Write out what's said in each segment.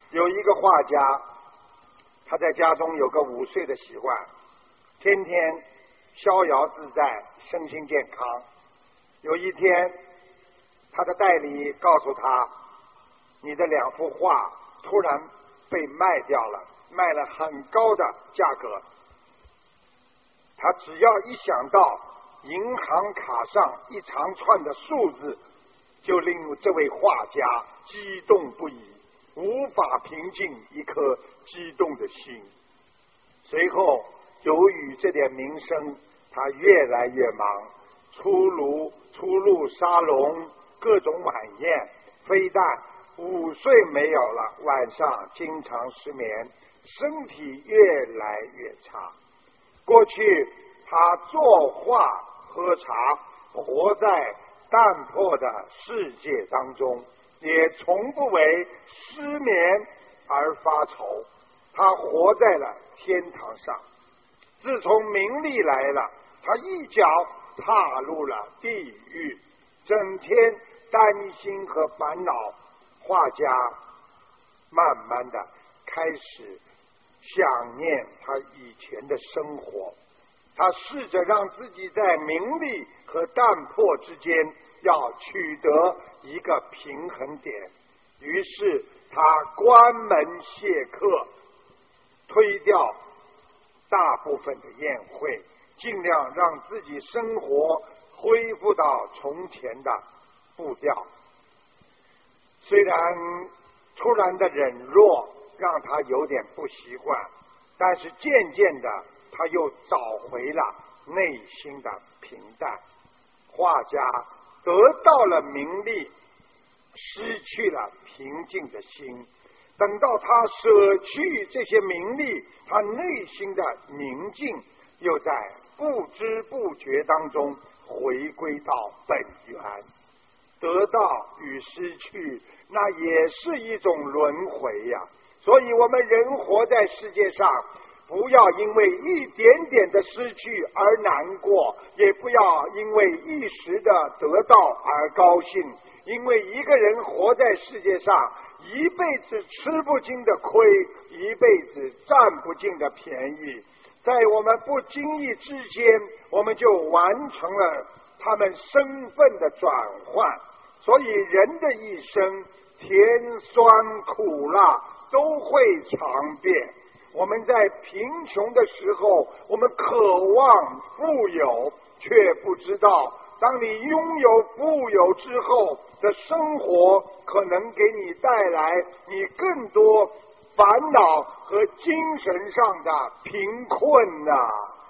有一个画家，他在家中有个午睡的习惯，天天逍遥自在，身心健康。有一天，他的代理告诉他，你的2幅画突然被卖掉了，卖了很高的价格。他只要一想到银行卡上一长串的数字，就令这位画家激动不已，无法平静一颗激动的心。随后由于这点名声，他越来越忙，出入沙龙，各种晚宴，非但午睡没有了，晚上经常失眠，身体越来越差。过去他作画喝茶，活在淡泊的世界当中，也从不为失眠而发愁。他活在了天堂上。自从名利来了，他一脚踏入了地狱，整天担心和烦恼。画家慢慢的开始想念他以前的生活，他试着让自己在名利和淡泊之间要取得一个平衡点。于是他关门谢客，推掉大部分的宴会，尽量让自己生活恢复到从前的步调。虽然突然的忍弱让他有点不习惯，但是渐渐的他又找回了内心的平淡。画家得到了名利，失去了平静的心。等到他舍去这些名利，他内心的宁静又在不知不觉当中回归到本源。得到与失去，那也是一种轮回呀。所以我们人活在世界上，不要因为一点点的失去而难过，也不要因为一时的得到而高兴。因为一个人活在世界上，一辈子吃不尽的亏，一辈子占不尽的便宜，在我们不经意之间，我们就完成了他们身份的转换。所以人的一生，甜酸苦辣都会尝遍。我们在贫穷的时候，我们渴望富有，却不知道当你拥有富有之后的生活，可能给你带来你更多烦恼和精神上的贫困呐。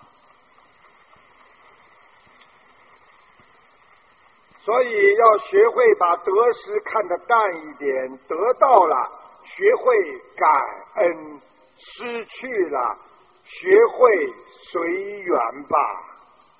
所以要学会把得失看得淡一点，得到了学会感恩，失去了学会随缘吧。